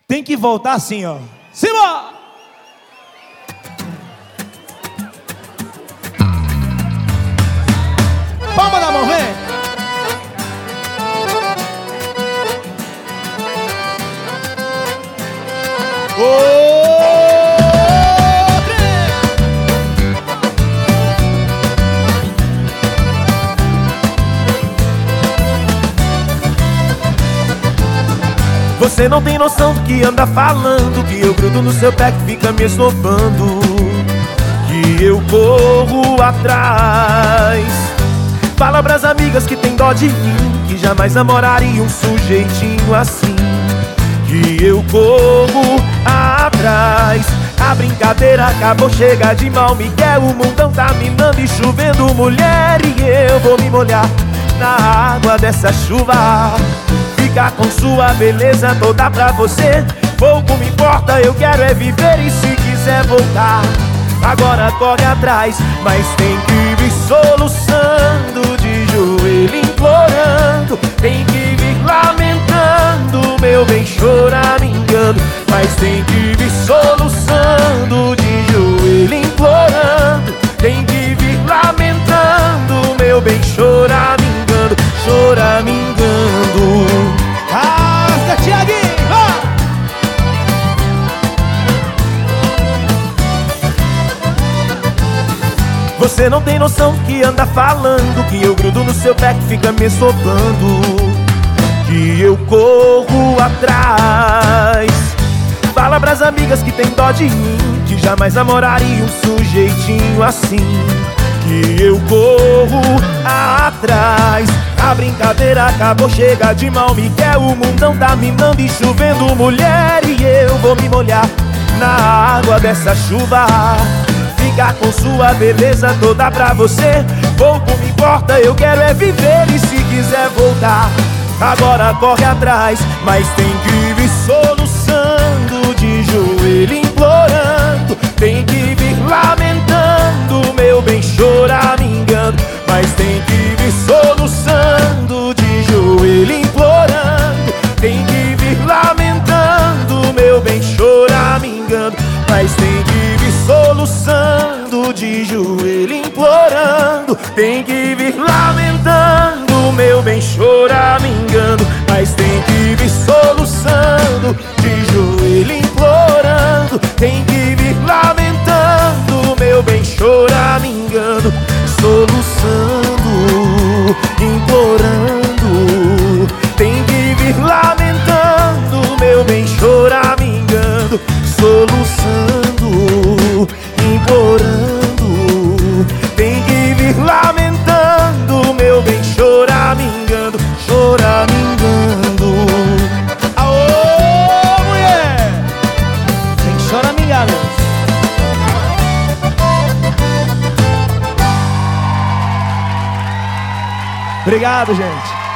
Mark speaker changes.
Speaker 1: tem que voltar assim, ó. Cima! Palma da mão, vem!
Speaker 2: Você não tem noção do que anda falando, que eu grudo no seu pé que fica me estopando, que eu corro atrás. Fala pras amigas que tem dó de mim, que jamais namoraria um sujeitinho assim, que eu corro atrás. A brincadeira acabou, chega de mal Miguel, o mundão tá minando e chovendo mulher, e eu vou me molhar na água dessa chuva, ficar com sua beleza toda pra você. Pouco me importa, eu quero é viver, e se quiser voltar, agora corre atrás. Mas tem que vir soluçando, de joelho implorando, tem que vir lamentando, meu bem, choramingando. Mas tem que vir soluçando, de joelho implorando, tem que vir lamentando, meu bem, choramingando, choramingando.
Speaker 1: Rasga, Thiaguinho!
Speaker 2: Você não tem noção do que anda falando, que eu grudo no seu pé que fica me sopando, que eu corro atrás. Fala pras amigas que tem dó de mim, que jamais namoraria um sujeitinho assim, que eu corro atrás. A brincadeira acabou, chega de mal Miguel, o mundão tá minando e chovendo mulher, e eu vou me molhar na água dessa chuva, ficar com sua beleza toda pra você. Pouco me importa, eu quero é viver, e se quiser voltar, agora corre atrás. Mas tem que vir soluçando, de joelho implorando, tem que vir lamentando, meu bem, choramingando. Mas tem que vir soluçando, de joelho implorando, tem que vir lamentando, meu bem, choramingando. Mas tem que vir soluçando, de joelho implorando, tem que vir lamentando, meu bem, choramingando. Mas tem que vir soluçando, de joelho implorando, tem que vir lamentando, meu bem, choramingando. Soluçando, implorando, tem que vir lamentando, meu bem, choramingando. Soluçando, implorando, tem que vir lamentando, meu bem, choramingando, choramingando.
Speaker 1: Aô, mulher! Tem que choramingar, meu. Obrigado, gente.